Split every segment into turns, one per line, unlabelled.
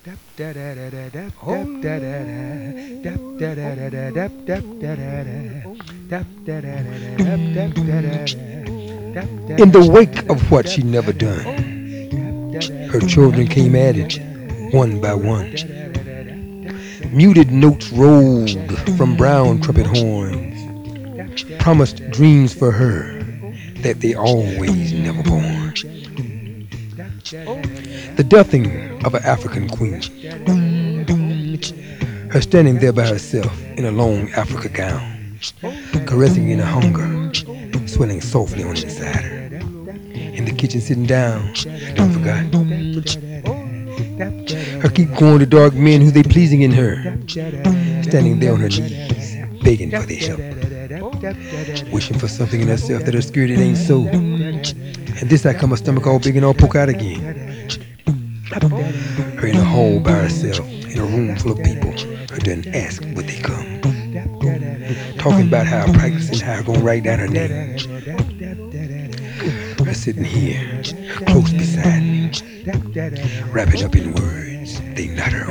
In the wake of what she never done, her children came at it one by one. Muted notes rolled from brown trumpet horns, promised dreams for her that they always never born. The deathing of an African queen, her standing there by herself in a long Africa gown, caressing in her hunger, swelling softly on inside her. In the kitchen sitting down, don't forget. Her keep going to dark men who they pleasing in her, standing there on her knees, begging for their help, wishing for something in herself that her scared it ain't so. And this I come her stomach all big and all poke out again. Her in a hall by herself, in a room full of people, her done ask would they come. Talking about how I practice and how I gonna write down her name. Her sitting here, close beside me, wrapping up in words they not her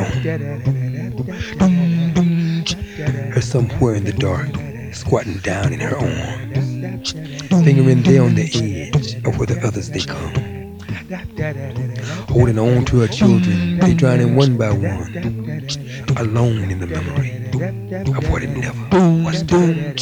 own. Her somewhere in the dark, squatting down in her arms, fingering there on the edge of where the others they come. Holding on to her children, they drowning one by one, alone in the memory of what it never was done.